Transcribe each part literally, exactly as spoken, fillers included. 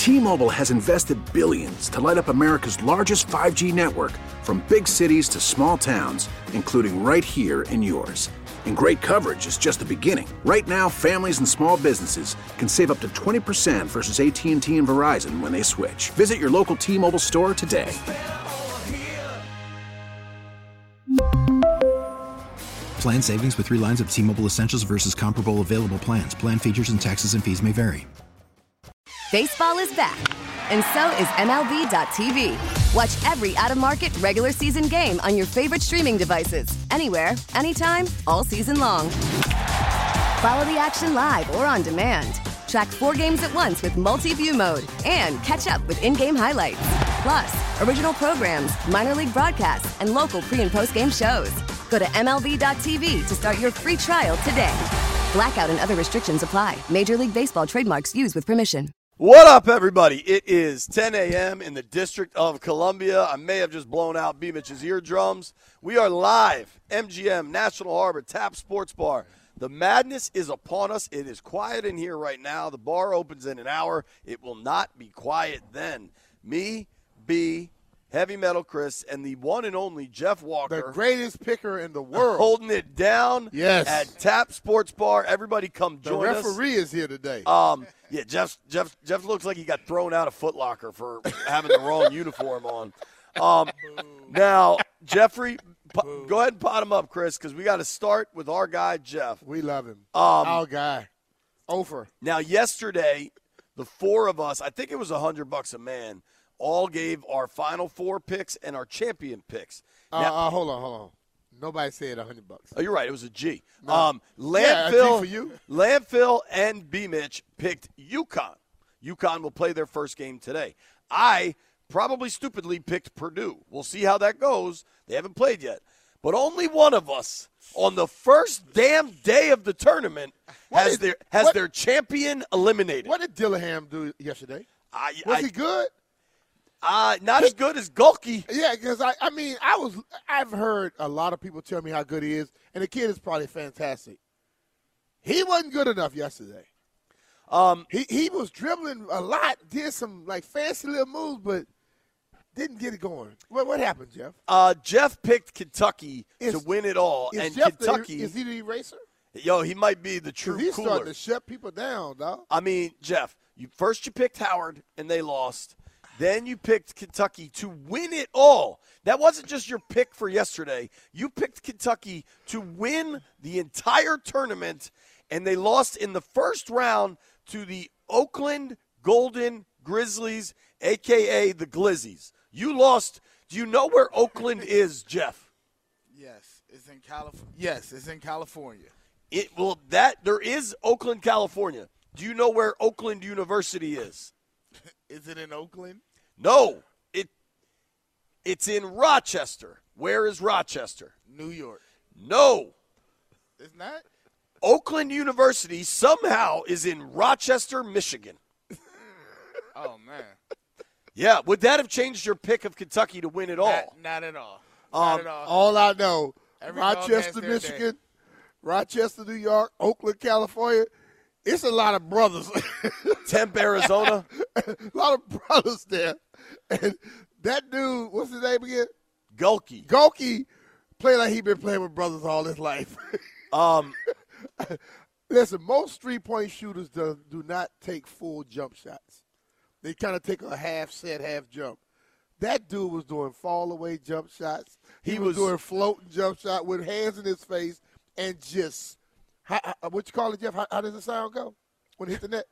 T-Mobile has invested billions to light up America's largest five G network, from big cities to small towns, including right here in yours. And great coverage is just the beginning. Right now, families and small businesses can save up to twenty percent versus A T and T and Verizon when they switch. Visit your local T-Mobile store today. Plan savings with three lines of T-Mobile Essentials versus comparable available plans. Plan features and taxes and fees may vary. Baseball is back, and so is M L B dot T V. Watch every out-of-market regular season game on your favorite streaming devices, anywhere, anytime, all season long. Follow the action live or on demand. Track four games at once with multi-view mode and catch up with in-game highlights. Plus, original programs, minor league broadcasts, and local pre- and post-game shows. Go to M L B dot T V to start your free trial today. Blackout and other restrictions apply. Major League Baseball trademarks used with permission. What up, everybody? It is ten a.m. in the District of Columbia. I may have just blown out B. Mitch's eardrums. We are live, M G M, National Harbor, Tap Sports Bar. The madness is upon us. It is quiet in here right now. The bar opens in an hour. It will not be quiet then. Me, B, Heavy Metal Chris, and the one and only Jeff Walker. The greatest picker in the world. Holding it down yes. at Tap Sports Bar. Everybody come join us. The referee us. is here today. Um, yeah, Jeff, Jeff, Jeff looks like he got thrown out of Foot Locker for having the wrong uniform on. Um, now, Jeffrey, po- go ahead and pot him up, Chris, because we got to start with our guy, Jeff. We love him. Um, our guy. Over. Now, yesterday, the four of us, I think it was a hundred bucks a man, all gave our Final Four picks and our champion picks. Uh, now, uh, hold on, hold on. Nobody said a hundred bucks. Oh, you're right. It was a G. No. Um, Landfill, yeah, a G for you. Landfill and B. Mitch picked UConn. UConn will play their first game today. I probably stupidly picked Purdue. We'll see how that goes. They haven't played yet. But only one of us on the first damn day of the tournament what has is, their has what, their champion eliminated. What did Dillingham do yesterday? I, Was I, he good? Uh, not he, as good as Gulky. Yeah, because I, I mean, I was, I've heard a lot of people tell me how good he is, and the kid is probably fantastic. He wasn't good enough yesterday. Um, he he was dribbling a lot, did some like fancy little moves, but didn't get it going. What what happened, Jeff? Uh, Jeff picked Kentucky is, to win it all, is and Jeff Kentucky the, is he the eraser? Yo, he might be the true he's cooler. Starting to shut people down, dog. I mean, Jeff, you first you picked Howard and they lost. Then you picked Kentucky to win it all. That wasn't just your pick for yesterday. You picked Kentucky to win the entire tournament, and they lost in the first round to the Oakland Golden Grizzlies, a k a the Glizzies. You lost. Do you know where Oakland is, Jeff? Yes, it's in California. Yes, it's in California. It well that there is Oakland, California. Do you know where Oakland University is? Is it in Oakland? No. It it's in Rochester. Where is Rochester? New York. No. It's not? Oakland University somehow is in Rochester, Michigan. Oh, man. Yeah, would that have changed your pick of Kentucky to win it all? Not, not at all. Um, not at all. All I know, Every Rochester, Michigan, day. Rochester, New York, Oakland, California, it's a lot of brothers. Tempe, Arizona. A lot of brothers there. And that dude, what's his name again? Gulky. Gulky played like he been playing with brothers all his life. um, Listen, most three-point shooters do, do not take full jump shots. They kind of take a half set, half jump. That dude was doing fall-away jump shots. He, he was, was doing floating jump shot with hands in his face and just how, – what you call it, Jeff? How, how does the sound go when it hit the net?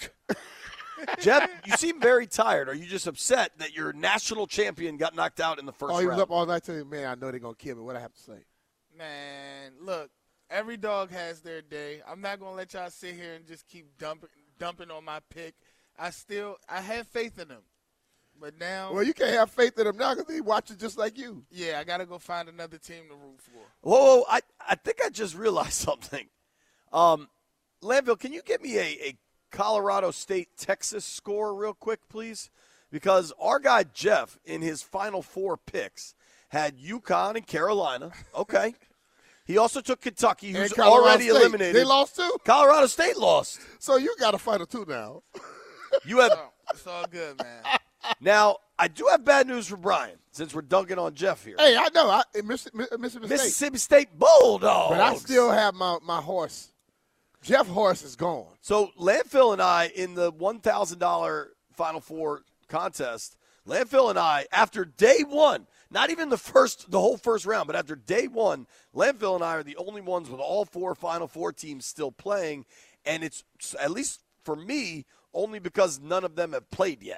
Jeff, you seem very tired. Are you just upset that your national champion got knocked out in the first round? Oh, he was round? up all night telling me, man, I know they're going to kill me. What I have to say? Man, look, every dog has their day. I'm not going to let y'all sit here and just keep dumping dumping on my pick. I still – I have faith in them. But now – Well, you can't have faith in them now because they watch it just like you. Yeah, I got to go find another team to root for. Whoa, whoa I, I think I just realized something. Um, Landville, can you give me a, a Colorado State-Texas score real quick, please? Because our guy Jeff, in his final four picks, had UConn and Carolina. Okay. He also took Kentucky, who's already State. eliminated. They lost too? Colorado State lost. So you got to fight a two now. You have It's all good, man. Now, I do have bad news for Brian, since we're dunking on Jeff here. Hey, I know. I, Mississippi, Mississippi State. Mississippi State Bulldogs. But I still have my, my horse. Jeff Horse is gone. So Landfill and I, in the one thousand dollars Final Four contest, Landfill and I, after day one, not even the first, the whole first round, but after day one, Landfill and I are the only ones with all four Final Four teams still playing, and it's, at least for me, only because none of them have played yet.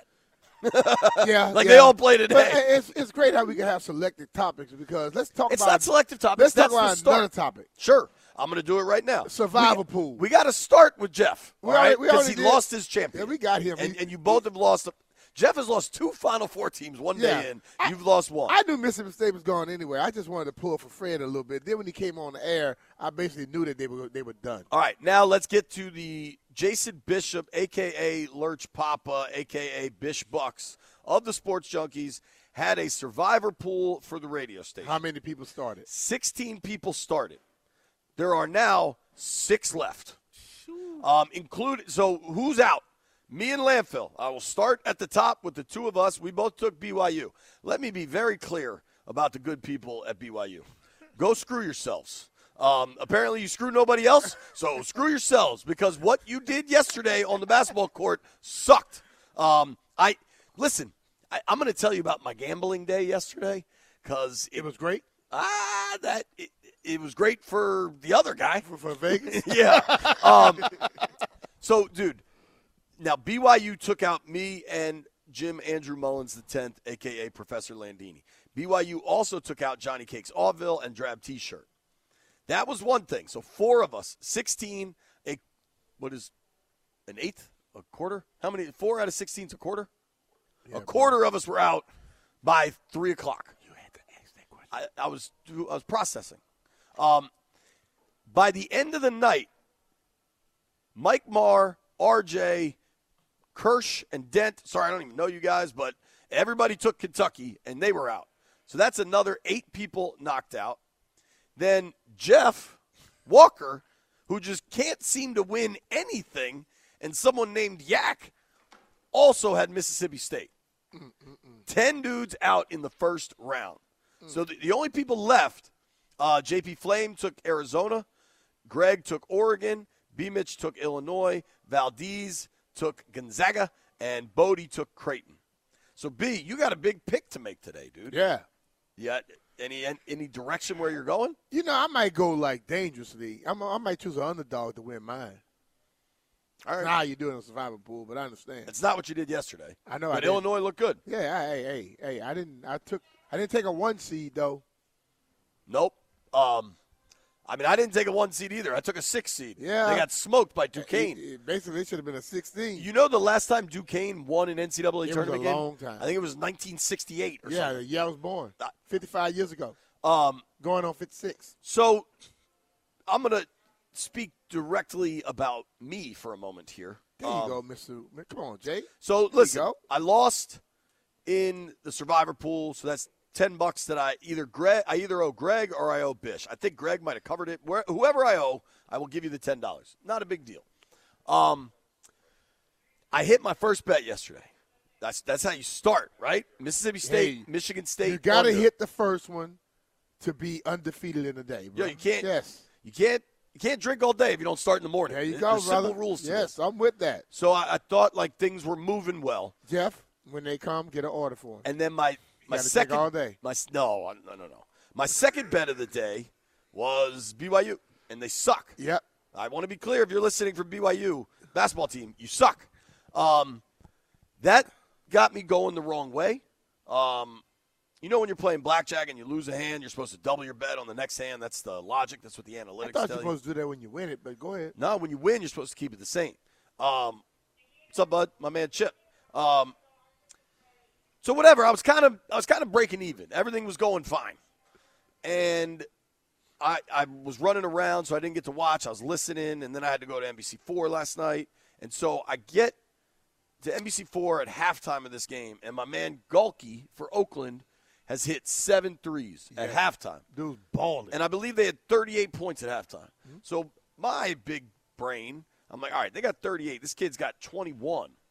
Yeah, like yeah. they all play today. But it's, it's great how we can have selected topics because let's talk It's about. not selective topics. Let's That's talk the about start. another topic. Sure. I'm going to do it right now. Survivor we, pool. We got to start with Jeff, We all already- right? we Because already he did. lost his champion. Yeah, we got him. And, We- and you both have lost. A, Jeff has lost two Final Four teams one Yeah. day in. I- You've lost one. I knew Mississippi State was gone anyway. I just wanted to pull for Fred a little bit. Then when he came on the air, I basically knew that they were they were done. All right, now let's get to the Jason Bishop, a k a. Lurch Papa, a k a. Bish Bucks of the Sports Junkies, had a survivor pool for the radio station. How many people started? sixteen people started. There are now six left. Um, include so who's out? Me and Landfill. I will start at the top with the two of us. We both took B Y U. Let me be very clear about the good people at B Y U. Go screw yourselves. Um, apparently you screw nobody else, so screw yourselves because what you did yesterday on the basketball court sucked. Um, I listen. I, I'm going to tell you about my gambling day yesterday because It was great ah that it, it was great for the other guy. for, for Vegas. Yeah. Um, so, dude, now B Y U took out me and Jim Andrew Mullins the tenth, a k a. Professor Landini. B Y U also took out Johnny Cakes Allville and Drab T-shirt. That was one thing. So four of us, sixteen, a what is an eighth, a quarter? How many? Four out of sixteen is a quarter? Yeah, a quarter of us were out by three o'clock. You had to ask that question. I, I was I was processing. Um, by the end of the night, Mike Marr, R J, Kirsch, and Dent. Sorry, I don't even know you guys, but everybody took Kentucky, and they were out. So that's another eight people knocked out. Then Jeff Walker, who just can't seem to win anything, and someone named Yak also had Mississippi State. Mm-mm-mm. Ten dudes out in the first round. Mm. So the, the only people left, uh, J P Flame took Arizona, Greg took Oregon, B. Mitch took Illinois, Valdez took Gonzaga, and Bodie took Creighton. So, B, you got a big pick to make today, dude. Yeah. Yeah. Any any direction where you're going? You know, I might go like dangerously. I'm, I might choose an underdog to win mine. All right. Nah, you're doing a survivor pool, but I understand. It's not what you did yesterday. I know. But I did. Illinois looked good. Yeah. Hey, hey, hey. I didn't. I took. I didn't take a one seed though. Nope. Um, I mean, I didn't take a one seed either. I took a six seed. Yeah. They got smoked by Duquesne. It, it, basically, it should have been a sixteen. You know the last time Duquesne won an N C double A It was tournament a game? long time. I think it was nineteen sixty-eight or yeah, something. the year I was born, Uh, fifty-five years ago, Um, going on fifty-six. so I'm going to speak directly about me for a moment here. There you Um, go, Mister Come on, Jay. So you listen, go. I lost in the survivor pool, so that's ten bucks that I either Greg, I either owe Greg or I owe Bish. I think Greg might have covered it. Where, whoever I owe, I will give you the ten dollars. Not a big deal. Um, I hit my first bet yesterday. That's that's how you start, right? Mississippi State, Hey, Michigan State. You got to under. hit the first one to be undefeated in the day, bro. Yeah, you can't. Yes. You can't. You can't drink all day if you don't start in the morning. There you There- go, There's brother. simple rules to yes, this. I'm with that. So I, I thought like things were moving well, Jeff, when they come, get an order for them. and then my my gotta second drink all day. My no, no, no, no. My second bet of the day was B Y U, and they suck. Yep. I want to be clear. If you're listening from B Y U basketball team, you suck. Um, that got me going the wrong way. Um, you know when you're playing blackjack and you lose a hand, you're supposed to double your bet on the next hand. That's the logic. That's what the I analytics thought tell you're you. supposed to do that when you win it, but go ahead. No, when you win, you're supposed to keep it the same. Um, what's up, bud? My man Chip. Um, so whatever. I was kind of I was kind of breaking even. Everything was going fine, and I I was running around, so I didn't get to watch. I was listening, and then I had to go to N B C four last night, and so I get to N B C four at halftime of this game, and my man Gulke for Oakland has hit seven threes at Yeah. halftime. Dude's balling. And I believe they had thirty-eight points at halftime. Mm-hmm. So my big brain, I'm like, all right, they got thirty-eight. This kid's got twenty-one.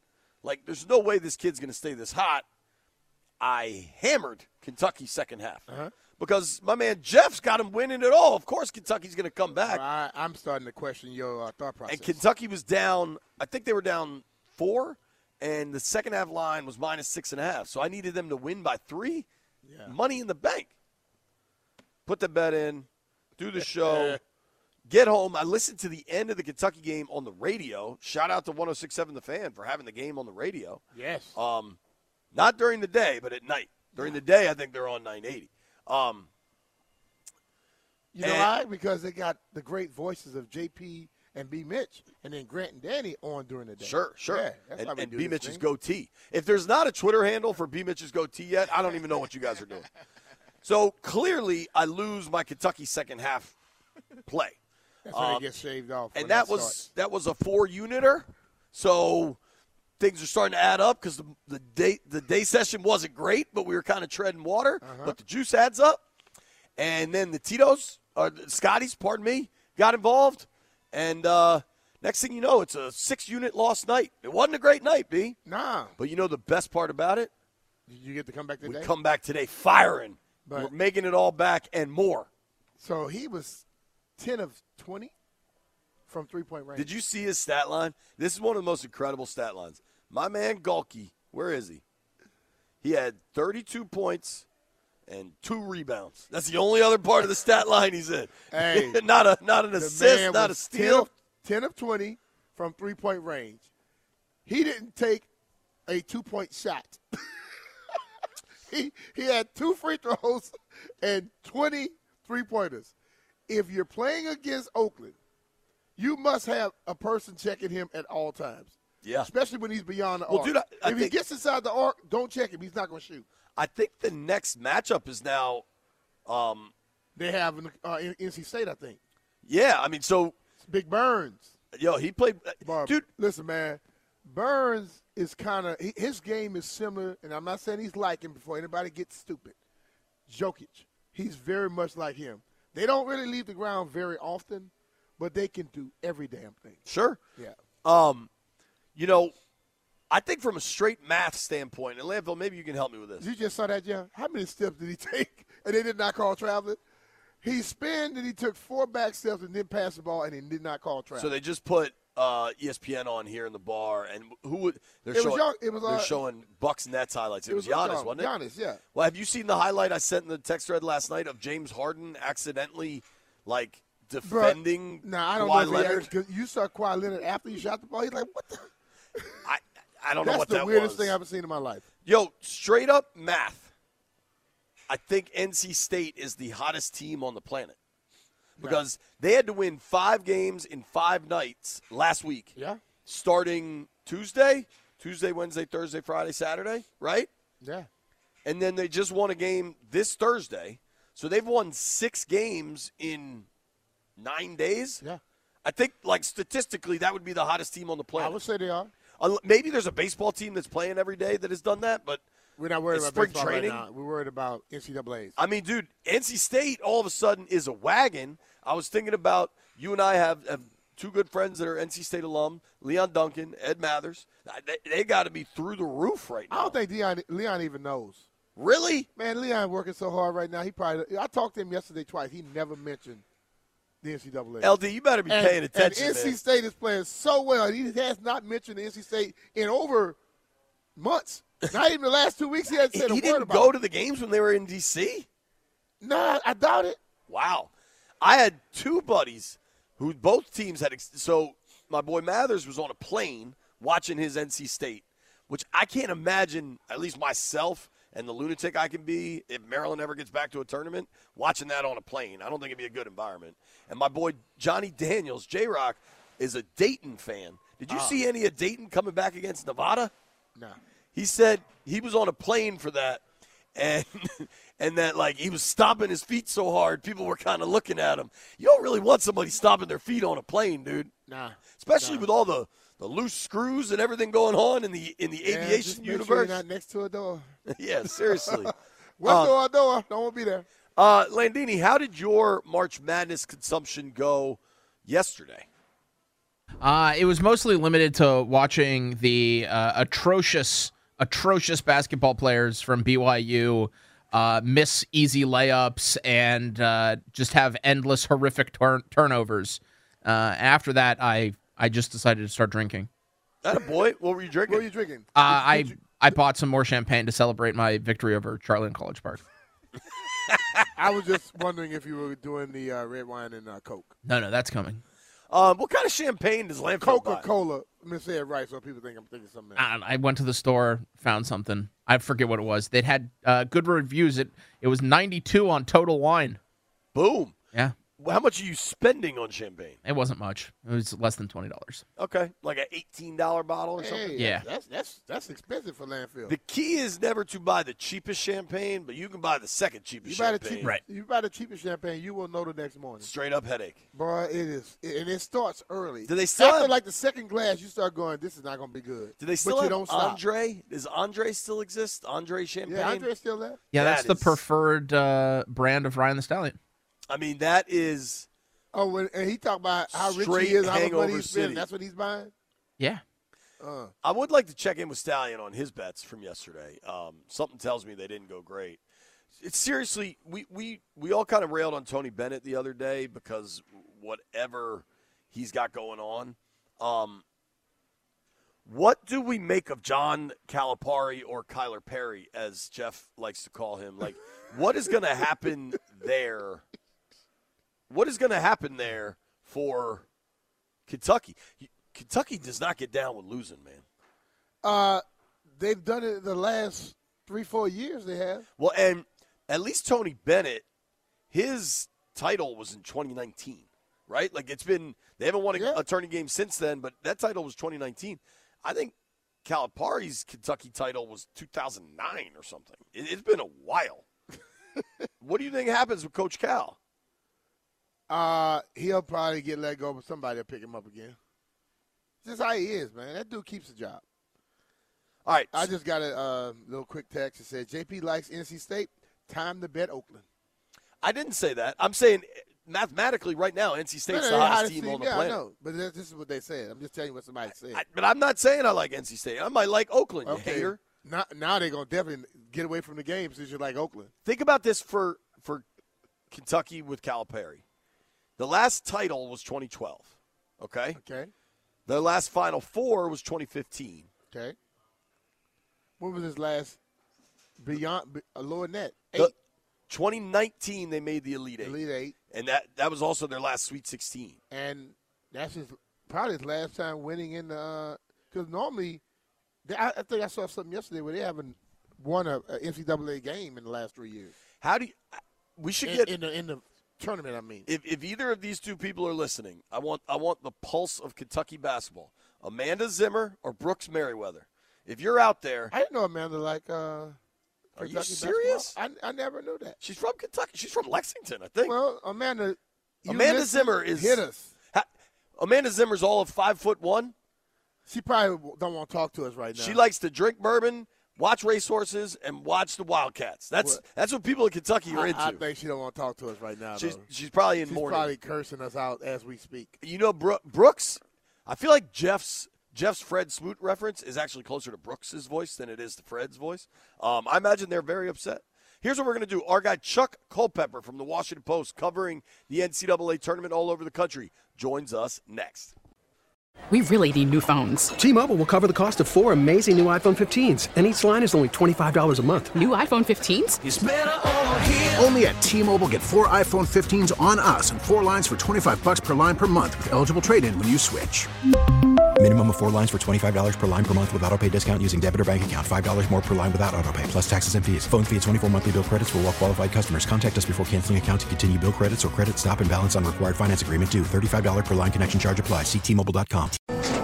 Like, there's no way this kid's going to stay this hot. I hammered Kentucky second half Uh-huh. because my man Jeff's got him winning it all. Of course, Kentucky's going to come back. I, I'm starting to question your uh, thought process. And Kentucky was down, I think they were down four, and the second half line was minus six and a half. So I needed them to win by three. Yeah. Money in the bank. Put the bet in, do the show, get home. I listened to the end of the Kentucky game on the radio. Shout out to one oh six point seven The Fan for having the game on the radio. Yes. Um, not during the day, but at night. During the day, I think they're on nine eighty. Um, you know and- why? Because they got the great voices of J P and B. Mitch, and then Grant and Danny on during the day. Sure, sure. Yeah, that's and why we and do B. this Mitch's thing. goatee. If there's not a Twitter handle for B. Mitch's goatee yet, I don't even know what you guys are doing. So clearly, I lose my Kentucky second half play. That's when Um, they get shaved off. And when that they was start. that was a four uniter, so things are starting to add up because the, the day the day session wasn't great, but we were kind of treading water. Uh-huh. But the juice adds up, and then the Tito's or the Scotties, pardon me, got involved, and uh, next thing you know, it's a six unit lost night. It wasn't a great night, B. Nah. But you know the best part about it? Did you get to come back We today? come back today firing. But- We're making it all back and more. So he was ten of twenty from three-point range. Did you see his stat line? This is one of the most incredible stat lines. My man Gulke, where is he? He had thirty-two points and two rebounds. That's the only other part of the stat line he's in. Hey, not a not an The assist, man not a was steal. ten of, ten of twenty from three-point range. He didn't take a two-point shot. he he had two free throws and twenty three-pointers. If you're playing against Oakland, you must have a person checking him at all times. Yeah. Especially when he's beyond the Well, arc. dude, I- I if he think- gets inside the arc, don't check him. He's not going to shoot. I think the next matchup is now, um, They have uh, in N C State, I think. yeah. I mean, so It's Big Burns. yo, he played, Barb, dude. listen, man. Burns is kind of his game is similar, and I'm not saying he's like him before anybody gets stupid. Jokic, he's very much like him. They don't really leave the ground very often, but they can do every damn thing. Sure. Yeah. Um, you know, I think from a straight math standpoint, and Landville, maybe you can help me with this. You just saw that, Jeff? How many steps did he take, and they did not call traveling? He spun, and he took four back steps and then passed the ball, and he did not call traveling. So they just put uh, E S P N on here in the bar, and who would they're It was showing? Young- it was, they're uh, showing Bucks Nets highlights. It, was, with Giannis, John- wasn't it? Giannis, yeah. Well, have you seen the highlight I sent in the text thread last night of James Harden accidentally like defending Nah, I don't Kawhi know Leonard? if he because you saw Kawhi Leonard after he shot the ball. He's like, what the? I I don't know That's what the that weirdest was. thing I've ever seen in my life. Yo, straight up math. I think N C State is the hottest team on the planet because they had to win five games in five nights last week. Yeah. Starting Tuesday, Tuesday, Wednesday, Thursday, Friday, Saturday, right? Yeah. And then they just won a game this Thursday. So they've won six games in nine days. Yeah. I think, like, statistically, that would be the hottest team on the I planet. would say they are. Unle- Maybe there's a baseball team that's playing every day that has done that, but We're not worried It's about spring baseball training. right now. We're worried about N C double A's. I mean, dude, N C State all of a sudden is a wagon. I was thinking about you and I have, have two good friends that are N C State alum, Leon Duncan, Ed Mathers. They, they got to be through the roof right now. I don't think Leon, Leon even knows. Really? Man, Leon working so hard right now. He probably. I talked to him yesterday twice. He never mentioned the N C double A. L D, you better be and, paying attention, and N C man. State is playing so well. He has not mentioned N C State in over months. Not even the last two weeks. He hasn't He, said a he word didn't about go it. to the games when they were in D C? Nah, I doubt it. Wow. I had two buddies who both teams had ex- – so my boy Mathers was on a plane watching his N C State, which I can't imagine, at least myself and the lunatic I can be, if Maryland ever gets back to a tournament, watching that on a plane. I don't think it'd be a good environment. And my boy Johnny Daniels, J-Rock, is a Dayton fan. Did you see any of Dayton coming back against Nevada? Nah. He said he was on a plane for that, and and that, like, he was stomping his feet so hard, people were kind of looking at him. You don't really want somebody stomping their feet on a plane, dude. Nah. Especially Nah. with all the, the loose screws and everything going on in the in the Yeah, aviation just make universe. Sure you're not next to a door. Yeah, seriously. One Uh, door, a door. Don't want to be there. uh, Landini, how did your March Madness consumption go yesterday? Uh, it was mostly limited to watching the uh, atrocious, atrocious basketball players from B Y U uh, miss easy layups and uh, just have endless, horrific turn- turnovers. Uh, after that, I I just decided to start drinking. That a boy. What were you drinking? What were you drinking? Uh, I I bought some more champagne to celebrate my victory over Charlie in College Park. I was just wondering if you were doing the uh, red wine and uh, Coke. No, no, that's coming. Um, what kind of champagne does Lamfield buy? Coca-Cola. Let me say it right so people think I'm thinking something else. I, I went to the store, found something. I forget what it was. They'd had uh, good reviews. It it was ninety-two on Total Wine. Boom. Yeah. How much are you spending on champagne? It wasn't much. It was less than twenty dollars. Okay, like an eighteen dollars bottle or Hey, something? Yeah. That's, that's, that's expensive for landfill. The key is never to buy the cheapest champagne, but you can buy the second cheapest you buy the champagne. cheapest, Right. You buy the cheapest champagne, you will know the next morning. Straight up headache. Boy, it is. And it starts early. Do they still After have- like the second glass, you start going, this is not going to be good. Do they still but have you don't stop. Andre? Does Andre still exist? Andre champagne? Yeah, Andre's still there. Yeah, that's That the is- preferred uh, brand of Ryan the Stallion. I mean, that is Oh, when, and he talked about how rich Straight he is, how much hangover money he's city. spending. That's what he's buying? Yeah. Uh, I would like to check in with Stallion on his bets from yesterday. Um, something tells me they didn't go great. It's seriously, we, we, we all kind of railed on Tony Bennett the other day because whatever he's got going on. Um, what do we make of John Calipari or Kyler Perry, as Jeff likes to call him? Like, what is going to happen there? What is going to happen there for Kentucky? Kentucky does not get down with losing, man. uh, they've done it the last three, four years they have. Well, and at least Tony Bennett, his title was in twenty nineteen, right? Like it's been they haven't won a, Yeah. a tourney game since then, but that title was twenty nineteen. I think Calipari's Kentucky title was two thousand nine or something. It, it's been a while. What do you think happens with Coach Cal? Uh, he'll probably get let go, but somebody will pick him up again. Just how he is, man. That dude keeps a job. All right. I just got a uh, little quick text that said, J P likes N C State. Time to bet Oakland. I didn't say that. I'm saying mathematically right now, N C State's No, the no, no, hottest team, team on the yeah, planet. I know, but this this is what they said. I'm just telling you what somebody said. I, but I'm not saying I like N C State. I might like Oakland, you hater. Now, now they're going to definitely get away from the game since you like Oakland. Think about this for, for Kentucky with Calipari. The last title was twenty twelve, okay? Okay. The last Final Four was twenty fifteen. Okay. When was his last beyond be- uh, lower net? Eight. The, twenty nineteen, they made the Elite Eight. Elite Eight. And that, that was also their last Sweet sixteen. And that's his probably his last time winning in the because normally they, I, I think I saw something yesterday where they haven't won a, a N C double A game in the last three years. How do you – we should In, get – in the in the tournament, I mean. If, if either of these two people are listening, I want I want the pulse of Kentucky basketball. Amanda Zimmer or Brooks Merriweather. If you're out there, I didn't know Amanda like. Uh, are you Kentucky serious? basketball. I, I never knew that. She's from Kentucky. She's from Lexington, I think. Well, Amanda. you Amanda listen, Zimmer is hit us. Ha, Amanda Zimmer's all of five foot one. She probably don't want to talk to us right now. She likes to drink bourbon, watch racehorses, and watch the Wildcats. That's Well, that's what people in Kentucky are I, into. I think she don't want to talk to us right now. she's though. she's probably in She's mourning. probably cursing us out as we speak. You know, Bro- Brooks. I feel like Jeff's Jeff's Fred Smoot reference is actually closer to Brooks's voice than it is to Fred's voice. Um, I imagine they're very upset. Here's what we're going to do. Our guy Chuck Culpepper from the Washington Post, covering the N C double A tournament all over the country, joins us next. We really need new phones. T-Mobile will cover the cost of four amazing new iPhone fifteens, and each line is only twenty-five dollars a month. New iPhone fifteens? It's better over here. Only at T-Mobile, get four iPhone fifteens on us and four lines for twenty-five bucks per line per month with eligible trade-in when you switch. Minimum of four lines for twenty-five dollars per line per month with autopay discount using debit or bank account. five dollars more per line without autopay, plus taxes and fees. Phone fee at twenty-four monthly bill credits for well-qualified customers. Contact us before canceling account to continue bill credits or credit stop and balance on required finance agreement due. thirty-five dollars per line connection charge applies. See T Mobile dot com.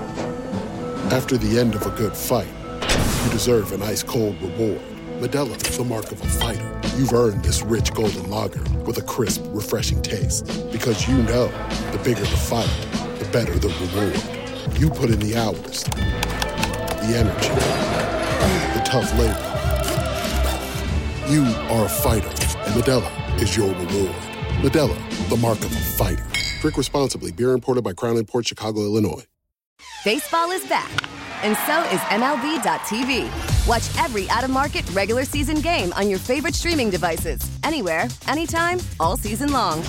After the end of a good fight, you deserve an ice-cold reward. Modelo is the mark of a fighter. You've earned this rich golden lager with a crisp, refreshing taste. Because you know, the bigger the fight, the better the reward. You put in the hours, the energy, the tough labor. You are a fighter, and Modelo is your reward. Modelo, the mark of a fighter. Drink responsibly. Beer imported by Crown Imports, Chicago, Illinois. Baseball is back, and so is M L B dot T V. Watch every out-of-market regular season game on your favorite streaming devices, anywhere, anytime, all season long.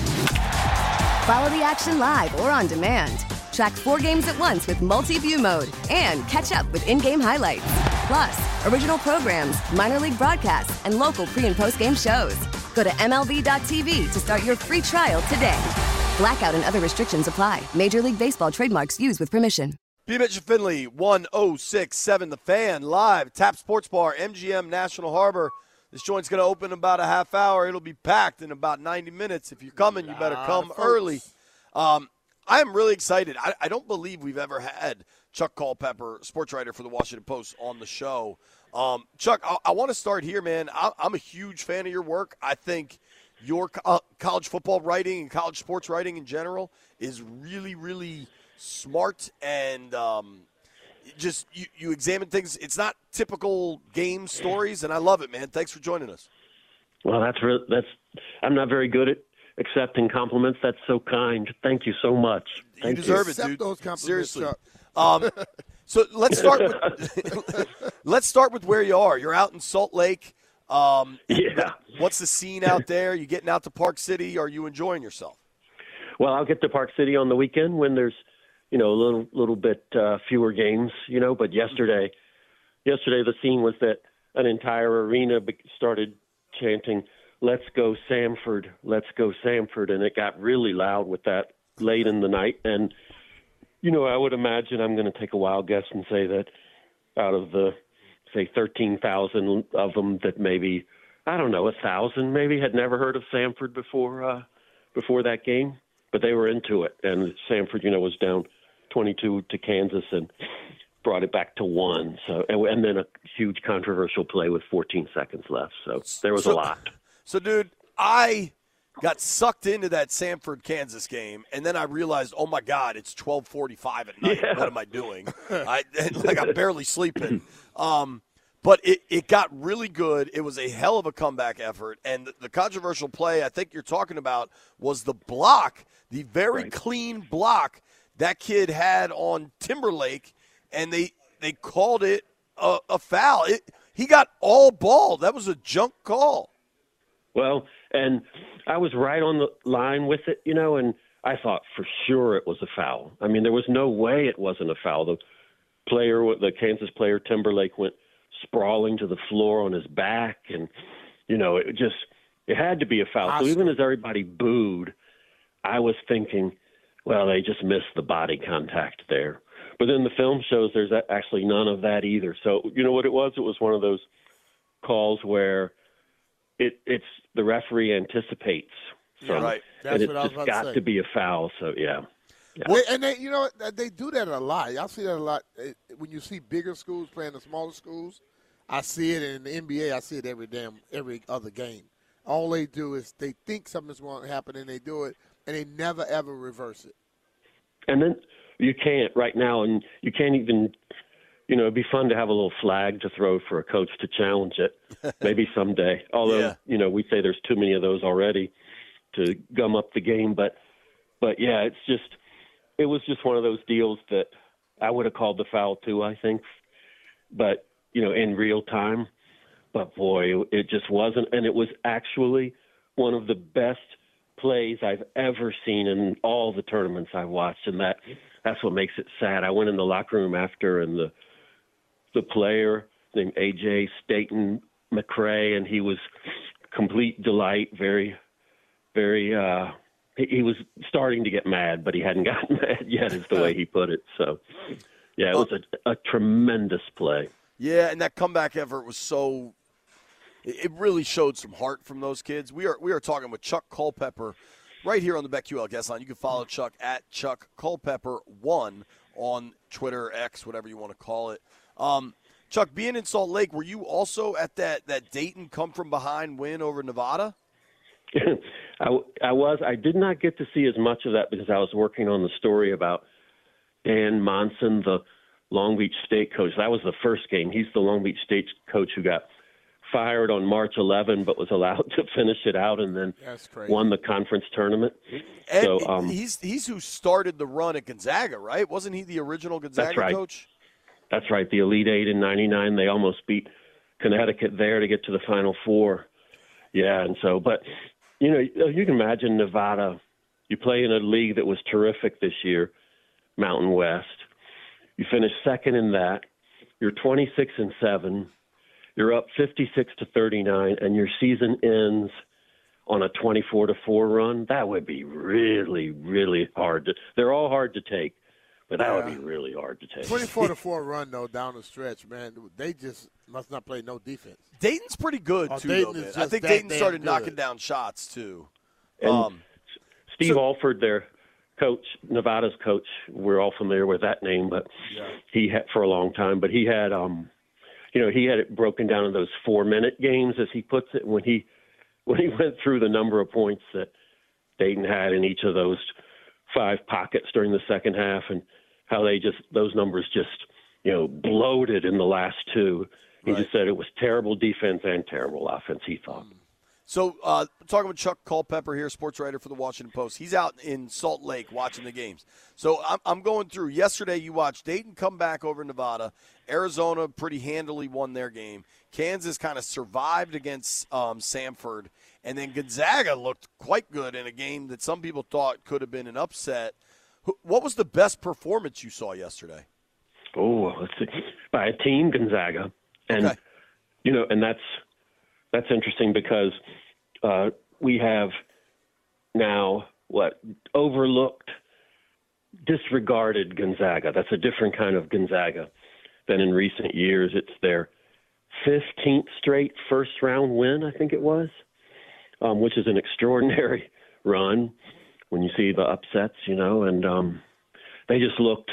Follow the action live or on demand. Track four games at once with multi-view mode and catch up with in-game highlights. Plus, original programs, minor league broadcasts, and local pre- and post-game shows. Go to M L B dot T V to start your free trial today. Blackout and other restrictions apply. Major League Baseball trademarks used with permission. B. Mitchell Finley, one oh six point seven The Fan, live, Tap Sports Bar, M G M National Harbor. This joint's going to open in about a half hour. It'll be packed in about ninety minutes. If you're coming, you better come early. Um, I'm really excited. I, I don't believe we've ever had Chuck Culpepper, sports writer for the Washington Post, on the show. Um, Chuck, I, I want to start here, man. I, I'm a huge fan of your work. I think your co- college football writing and college sports writing in general is really, really smart and um, just you, you examine things. It's not typical game stories, and I love it, man. Thanks for joining us. Well, that's re- that's. I'm not very good at accepting compliments. That's so kind. Thank you so much. Thank you deserve you. it, dude. Accept those compliments, Seriously. Chuck. Um, so let's start with let's start with where you are. You're out in Salt Lake. Um, yeah. What's the scene out there? You getting out to Park City? Are you enjoying yourself? Well, I'll get to Park City on the weekend when there's, you know, a little little bit uh, fewer games, you know. But yesterday, yesterday the scene was that an entire arena started chanting, "Let's go Samford, let's go Samford," and it got really loud with that late in the night. And you know, I would imagine, I'm going to take a wild guess and say that out of the, say, thirteen thousand of them, that maybe, I don't know, one thousand maybe had never heard of Samford before uh, before that game. But they were into it. And Samford, you know, was down twenty-two to Kansas and brought it back to one. So, and, and then a huge controversial play with fourteen seconds left. So there was so, a lot. So, dude, I got sucked into that Samford-Kansas game, and then I realized, oh, my God, it's twelve forty-five at night. Yeah. What am I doing? I Like, I'm barely sleeping. Um, but it, it got really good. It was a hell of a comeback effort. And the, the controversial play I think you're talking about was the block, the very Right. clean block that kid had on Timberlake, and they they called it a, a foul. It, he got all ball. That was a junk call. Well, and I was right on the line with it, you know, and I thought for sure it was a foul. I mean, there was no way it wasn't a foul. The player, the Kansas player, Timberlake, went sprawling to the floor on his back, and, you know, it just, it had to be a foul. So even as everybody booed, I was thinking, well, they just missed the body contact there. But then the film shows there's actually none of that either. So, you know what it was? It was one of those calls where it, it's the referee anticipates Yeah, right. That's and what it's I was just about to got say. to be a foul. So, yeah. yeah. They, and they, you know, they do that a lot. Y'all see that a lot eh, when you see bigger schools playing the smaller schools. I see it in the N B A. I see it every damn every other game. All they do is they think something's going to happen and they do it, and they never ever reverse it. And then you can't right now, and you can't even. You know, it'd be fun to have a little flag to throw for a coach to challenge it, maybe someday. Although, Yeah. you know, we say there's too many of those already to gum up the game. But, but yeah, it's just, it was just one of those deals that I would have called the foul too, I think. But, you know, in real time. But, boy, it just wasn't. And it was actually one of the best plays I've ever seen in all the tournaments I've watched. And that that's what makes it sad. I went in the locker room after, and the the player named A J Staten McCray, and he was complete delight, very, very, uh, he, he was starting to get mad, but he hadn't gotten mad yet, is the way he put it. So, yeah, it was a, a tremendous play. Yeah, and that comeback effort was so – it really showed some heart from those kids. We are we are talking with Chuck Culpepper right here on the BetQL guest line. You can follow Chuck at Chuck Culpepper one on Twitter, X, whatever you want to call it. Um, Chuck, being in Salt Lake, were you also at that, that Dayton come-from-behind win over Nevada? I, I was. I did not get to see as much of that because I was working on the story about Dan Monson, the Long Beach State coach. That was the first game. He's the Long Beach State coach who got fired on March eleventh, but was allowed to finish it out and then That's crazy. won the conference tournament. And so um, he's he's who started the run at Gonzaga, right? Wasn't he the original Gonzaga That's right. coach? That's right. The Elite Eight in ninety-nine, they almost beat Connecticut there to get to the Final Four. Yeah, and so, but, you know, you can imagine Nevada. You play in a league that was terrific this year, Mountain West. You finish second in that. You're twenty-six and seven. You're up fifty-six to thirty-nine, and your season ends on a twenty-four to four run. That would be really, really hard to. They're all hard to take, but that Yeah. would be really hard to take. twenty-four to four run, though, down the stretch, man. They just must not play no defense. Dayton's pretty good, Oh, too, Dayton though, is man. I just think that Dayton damn started good. knocking down shots, too. And Um, Steve so- Alford, their coach, Nevada's coach, we're all familiar with that name, but he had for a long time. But he had, um, you know, he had it broken down in those four-minute games, as he puts it, when he when he went through the number of points that Dayton had in each of those five pockets during the second half, and how they just those numbers just you know bloated in the last two. He Right. just said it was terrible defense and terrible offense. He thought. So, uh, talking with Chuck Culpepper here, sports writer for the Washington Post. He's out in Salt Lake watching the games. So, I'm, I'm going through. Yesterday, you watched Dayton come back over Nevada. Arizona pretty handily won their game. Kansas kind of survived against um, Samford. And then Gonzaga looked quite good in a game that some people thought could have been an upset. Wh- What was the best performance you saw yesterday? Oh, let's see. By a team, Gonzaga. And, Okay. you know, and that's that's interesting because uh, we have now, what, overlooked, disregarded Gonzaga. That's a different kind of Gonzaga than in recent years. It's their fifteenth straight first-round win, I think it was, um, which is an extraordinary run when you see the upsets, you know, and um, they just looked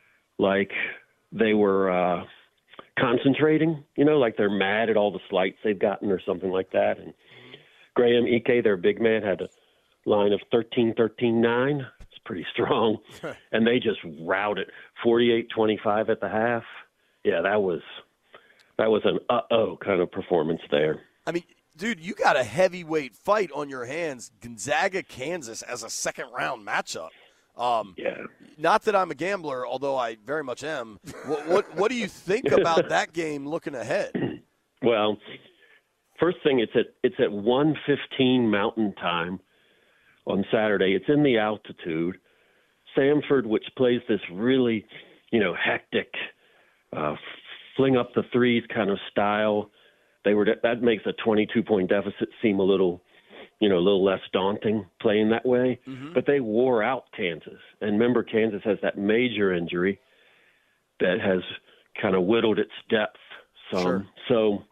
like they were uh, concentrating, you know, like they're mad at all the slights they've gotten or something like that. And Graham Ike, their big man, had a line of thirteen thirteen nine. It's pretty strong. And they just routed forty-eight twenty-five at the half. Yeah, that was that was an uh-oh kind of performance there. I mean, dude, you got a heavyweight fight on your hands. Gonzaga, Kansas as a second-round matchup. Um, yeah. Not that I'm a gambler, although I very much am. What what, what do you think about that game looking ahead? Well, first thing, it's at it's at one fifteen Mountain Time on Saturday. It's in the altitude. Samford, which plays this really, you know, hectic, uh, fling up the threes kind of style, they were that makes a twenty-two point deficit seem a little, you know, a little less daunting playing that way. Mm-hmm. But they wore out Kansas. And remember, Kansas has that major injury that has kind of whittled its depth some. Sure. So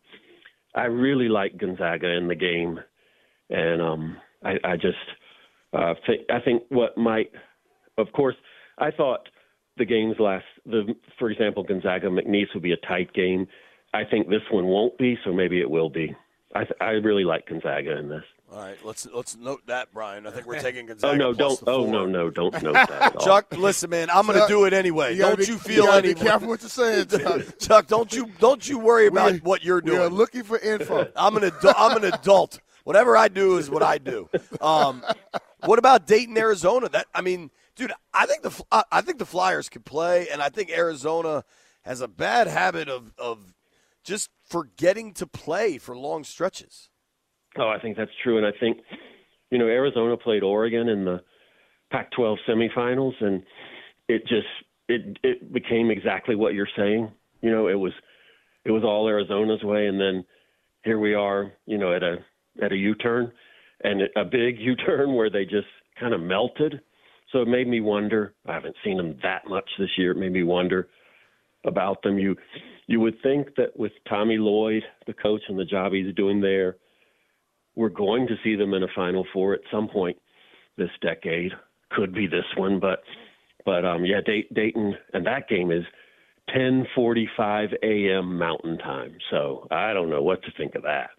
I really like Gonzaga in the game. And um, I, I just uh, think, I think what might, of course, I thought the games last, the for example, Gonzaga-McNeese would be a tight game. I think this one won't be, so maybe it will be. I, th- I really like Gonzaga in this. All right, let's let's note that, Brian. I think we're taking Gonzaga. Oh no, plus don't! the Oh four. no, no, don't note that. At all. Chuck, listen, man, I'm going to do it anyway. You gotta Don't be- you feel you gotta any? Be careful what you're saying, Chuck. Chuck, don't you don't you worry about We- what you're We are doing. looking for info. I'm an adult. I'm an adult. Whatever I do is what I do. Um, what about Dayton, Arizona? That I mean, dude, I think the I I think the Flyers could play, and I think Arizona has a bad habit of of just forgetting to play for long stretches. Oh, I think that's true, and I think, you know, Arizona played Oregon in the Pac twelve semifinals, and it just it it became exactly what you're saying. You know, it was it was all Arizona's way, and then here we are, you know, at a at a U-turn, and a big U-turn where they just kind of melted. So it made me wonder. I haven't seen them that much this year. It made me wonder about them. You you would think that with Tommy Lloyd, the coach, and the job he's doing there, we're going to see them in a Final Four at some point this decade. Could be this one, but but um, yeah, Day- Dayton, and that game is ten forty-five a.m. Mountain Time. So I don't know what to think of that.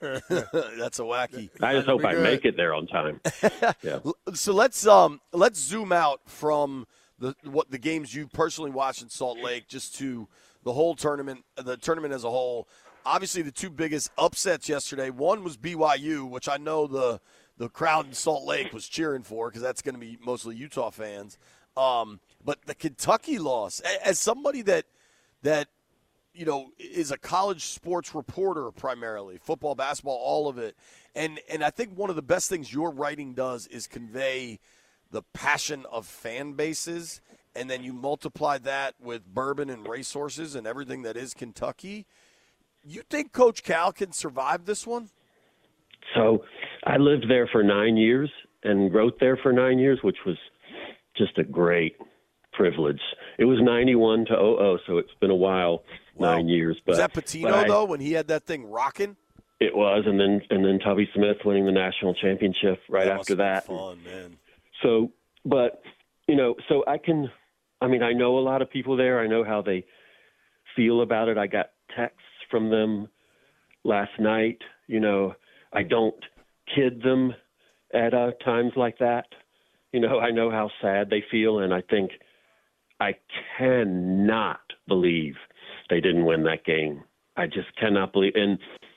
That's a wacky. I just hope I good. make it there on time. Yeah. So let's um let's zoom out from the what the games you personally watched in Salt Lake just to the whole tournament, the tournament as a whole. obviously the two biggest upsets yesterday. One was B Y U, which I know the the crowd in Salt Lake was cheering for because that's going to be mostly Utah fans. Um, but the Kentucky loss, as somebody that that you know is a college sports reporter primarily, football, basketball, all of it, and and I think one of the best things your writing does is convey the passion of fan bases, and then you multiply that with bourbon and racehorses and everything that is Kentucky. You think Coach Cal can survive this one? So I lived there for nine years and wrote there for nine years, which was just a great privilege. It was ninety-one to oh oh, so it's been a while, wow. nine years. But, was that Pitino, I, though, when he had that thing rocking? It was, and then and then Tubby Smith winning the national championship right that after that. Fun, man. So, but, you know, so I can, I mean, I know a lot of people there. I know how they feel about it. I got texts from them last night. You know, I don't kid them at uh, times like that. You know, I know how sad they feel, and I think I cannot believe they didn't win that game. I just cannot believe. And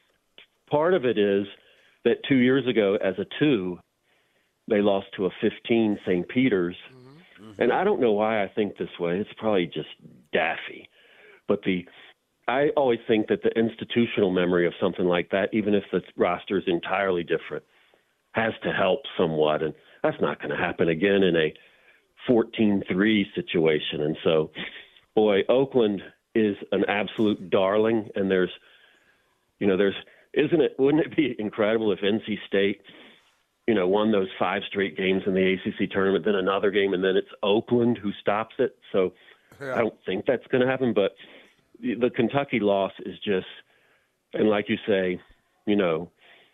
part of it is that two years ago as a two, they lost to a fifteen Saint Peter's. Mm-hmm. And I don't know why I think this way. It's probably just daffy. But the I always think that the institutional memory of something like that, even if the roster is entirely different, has to help somewhat. And that's not going to happen again in a fourteen three situation. And so, boy, Oakland is an absolute darling. And there's, you know, there's, isn't it, wouldn't it be incredible if N C State, you know, won those five straight games in the A C C tournament, then another game, and then it's Oakland who stops it. So yeah. I don't think that's going to happen. But the, the Kentucky loss is just, and like you say, you know,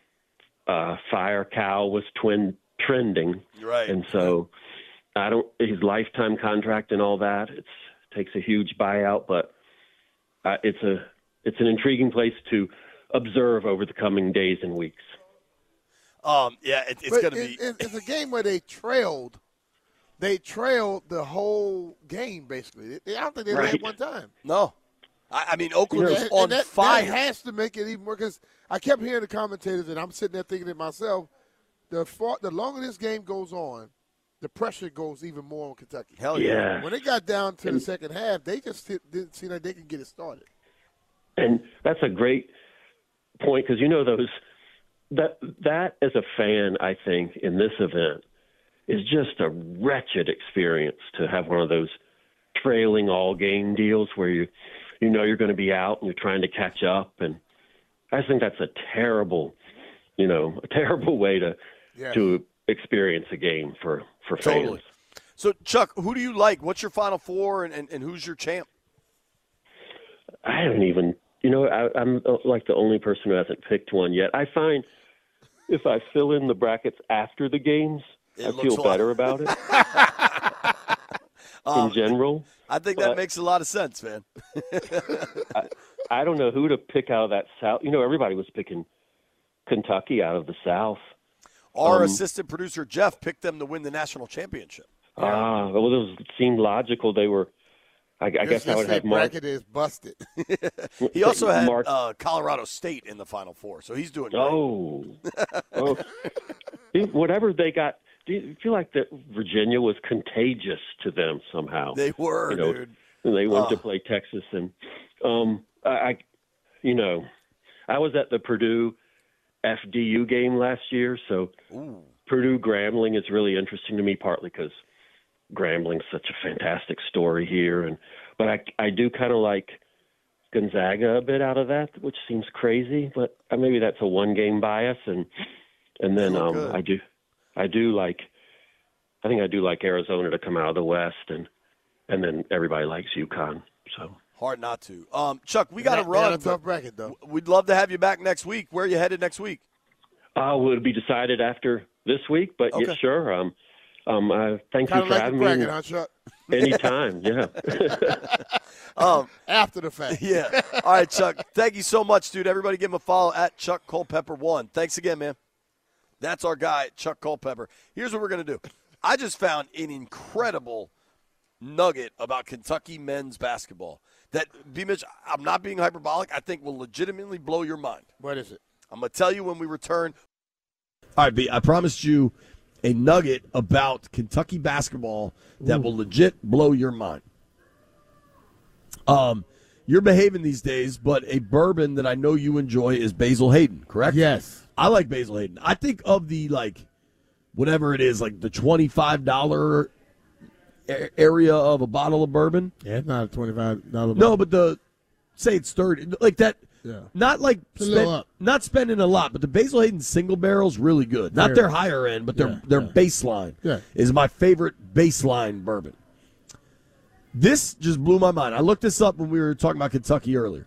uh, Fire Cal was twin trending. Right. And so I don't, his lifetime contract and all that, it's takes a huge buyout, but uh, it's a, it's an intriguing place to observe over the coming days and weeks. Um, yeah, it, it's going to be. It, it's a game where they trailed. They trailed the whole game, basically. I don't think they right. led one time. No. I, I mean, Oakland yeah, was on that, fire. That has to make it even more, because I kept hearing the commentators, and I'm sitting there thinking to myself, the far, the longer this game goes on, the pressure goes even more on Kentucky. Hell yeah. yeah. When it got down to and, the second half, they just didn't seem like they could get it started. And that's a great point, because, you know, those – That that as a fan, I think, in this event is just a wretched experience to have one of those trailing all game deals where you you know you're going to be out and you're trying to catch up, and I think that's a terrible, you know, a terrible way to yes. to experience a game for, for fans. Totally. So, Chuck, who do you like? What's your Final Four, and, and, and who's your champ? I haven't even, you know, I, I'm like the only person who hasn't picked one yet. I find if I fill in the brackets after the games, it I feel better about it. um, in general. I think but that makes a lot of sense, man. I, I don't know who to pick out of that South. You know, everybody was picking Kentucky out of the South. Our um, assistant producer, Jeff, picked them to win the national championship. Ah, uh, well, it, was, it seemed logical. They were I, I guess I would have Mark. Bracket is busted. He also had Mark, uh, Colorado State in the Final Four, so he's doing great. Oh, oh. Whatever they got. Do you feel like that Virginia was contagious to them somehow? They were, you know, dude. And they went uh. to play Texas, and um, I, I, you know, I was at the Purdue F D U game last year, so Ooh. Purdue Grambling is really interesting to me, partly because Grambling's such a fantastic story here, and but I I do kind of like Gonzaga a bit out of that, which seems crazy, but maybe that's a one game bias, and and then um good. I do I do like I think I do like Arizona to come out of the West, and and then everybody likes UConn, so hard not to. Um, Chuck, we got to run. A tough bracket though. We'd love to have you back next week. Where are you headed next week? Uh, will be decided after this week, but okay. yeah, sure. Um, Um, uh, thank Kinda you for like having bracket, me. huh, Chuck? Anytime, yeah. um, After the fact. Yeah. All right, Chuck. Thank you so much, dude. Everybody give him a follow at Chuck Culpepper one. Thanks again, man. That's our guy, Chuck Culpepper. Here's what we're going to do. I just found an incredible nugget about Kentucky men's basketball. that, B-Mitch, I'm not being hyperbolic, I think will legitimately blow your mind. What is it? I'm going to tell you when we return. All right, B, I promised you a nugget about Kentucky basketball that Ooh. will legit blow your mind. Um, You're behaving these days, but a bourbon that I know you enjoy is Basil Hayden, correct? Yes. I like Basil Hayden. I think of the, like, whatever it is, like the twenty-five dollars area of a bottle of bourbon. Yeah, it's not a twenty-five dollars No, but the, say it's thirty, like that. Yeah. Not like spend, not spending a lot, but the Basil Hayden single barrel's really good. Not their higher end, but their yeah, their yeah. baseline yeah. is my favorite baseline bourbon. This just blew my mind. I looked this up when we were talking about Kentucky earlier.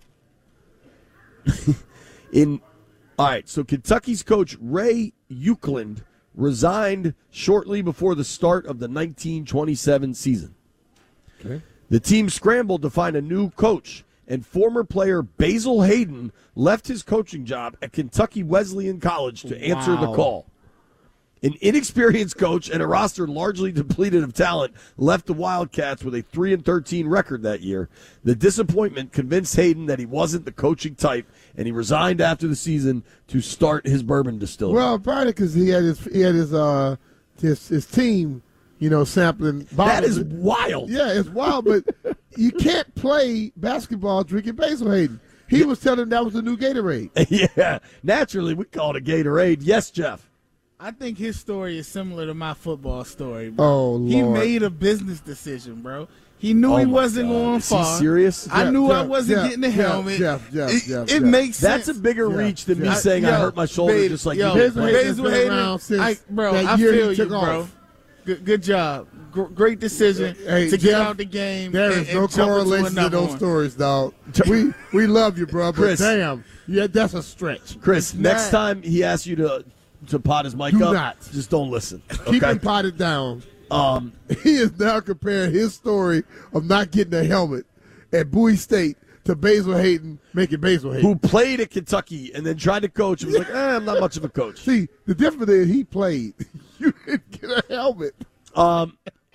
In all right, so Kentucky's coach Ray Euclid resigned shortly before the start of the nineteen twenty-seven season. Okay. The team scrambled to find a new coach, and former player Basil Hayden left his coaching job at Kentucky Wesleyan College to answer Wow. the call. An inexperienced coach and a roster largely depleted of talent left the Wildcats with a three and thirteen record that year. The disappointment convinced Hayden that he wasn't the coaching type, and he resigned after the season to start his bourbon distillery. Well, probably because he had his he had his uh his his team, you know, sampling bottles. That is wild. Yeah, it's wild, but you can't play basketball drinking Basil Hayden. He was telling them that was the new Gatorade. Yeah, naturally we call it a Gatorade. Yes, Jeff. I think his story is similar to my football story, bro. Oh, Lord. He made a business decision, bro. He knew Oh he my wasn't God. going Is he far. serious? I Jeff, knew I Jeff, wasn't Jeff, getting the Jeff, helmet. Jeff, Jeff, it Jeff, it Jeff. makes sense. That's a bigger Yeah. reach than me Yeah. saying I Yo, hurt my shoulder baby, just like yo, you did. Basil Frank. Hayden's Basil been Hayden, around since I, bro, that I year feel he you, took bro. off. Good, good job. Gr- great decision Hey, to Jeff, get out the game. There and, is and no jump into correlation to another those one. stories, dog. We we love you, bro, but Chris. damn, yeah, that's a stretch. Chris, It's next not. time he asks you to to pot his mic Do up, not. just don't listen. Keep Okay? him potted down. Um, He is now comparing his story of not getting a helmet at Bowie State to Basil Hayden making Basil Hayden. who played at Kentucky and then tried to coach and was like, eh, I'm not much of a coach. See, the difference is he played. You didn't get a helmet. Um,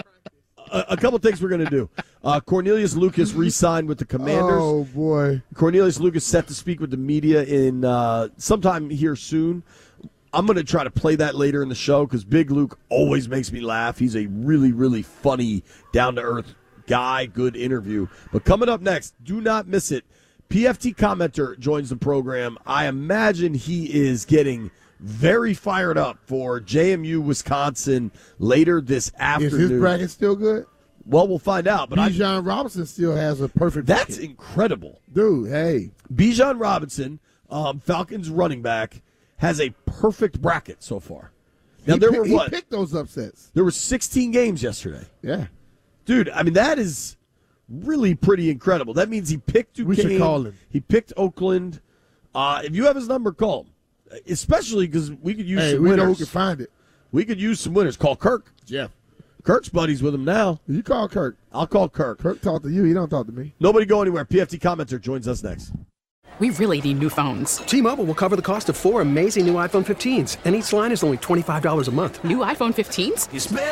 a, a couple things we're going to do. Uh, Cornelius Lucas re-signed with the Commanders. Oh, boy. Cornelius Lucas set to speak with the media in uh, sometime here soon. I'm going to try to play that later in the show because Big Luke always makes me laugh. He's a really, really funny, down-to-earth guy, good interview. But coming up next, do not miss it. P F T commenter joins the program. I imagine he is getting very fired up for J M U Wisconsin later this Is afternoon. his bracket still good? Well, we'll find out. But I, Bijan Robinson still has a perfect that's bracket. incredible. Dude, hey. Bijan Robinson, um, Falcons running back, has a perfect bracket so far. Now he there pick- were he what? picked those upsets. There were sixteen games yesterday. Yeah. Dude, I mean that is really pretty incredible. That means he picked Duquesne. We should call him. He picked Oakland. Uh, if you have his number, call him. Especially because we could use Hey, some we winners. know who can find it. We could use some winners. Call Kirk. Jeff. Kirk's buddies with him now. You call Kirk. I'll call Kirk. Kirk talk to you. He don't talk to me. Nobody go anywhere. P F T commenter joins us next. We really need new phones. T-Mobile will cover the cost of four amazing new iPhone fifteens, and each line is only twenty-five dollars a month. New iPhone fifteens?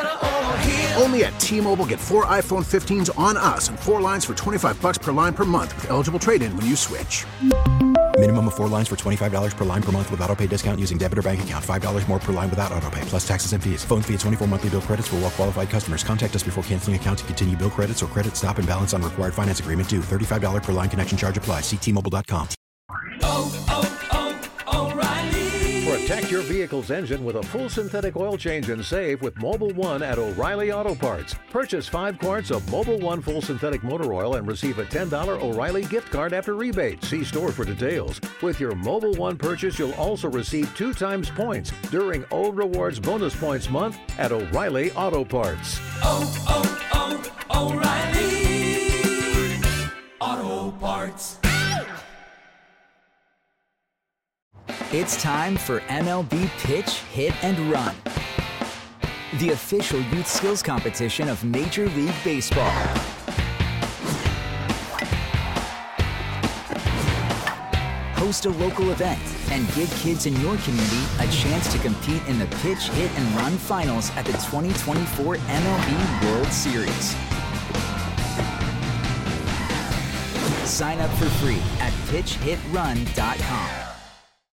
Only at T-Mobile, get four iPhone fifteens on us and four lines for twenty-five bucks per line per month with eligible trade-in when you switch. Minimum of four lines for twenty-five dollars per line per month with autopay discount using debit or bank account. five dollars more per line without autopay, plus taxes and fees. Phone fee at twenty-four monthly bill credits for well-qualified customers. Contact us before canceling account to continue bill credits or credit stop and balance on required finance agreement due. thirty-five dollars per line connection charge applies. See T Mobile dot com. Protect your vehicle's engine with a full synthetic oil change and save with Mobil one at O'Reilly Auto Parts. Purchase five quarts of Mobil one full synthetic motor oil and receive a ten dollars O'Reilly gift card after rebate. See store for details. With your Mobil one purchase, you'll also receive two times points during O Rewards Bonus Points Month at O'Reilly Auto Parts. Oh, oh, oh, O'Reilly Auto Parts. It's time for M L B Pitch, Hit, and Run, the official youth skills competition of Major League Baseball. Host a local event and give kids in your community a chance to compete in the Pitch, Hit, and Run finals at the twenty twenty-four M L B World Series. Sign up for free at pitch hit run dot com.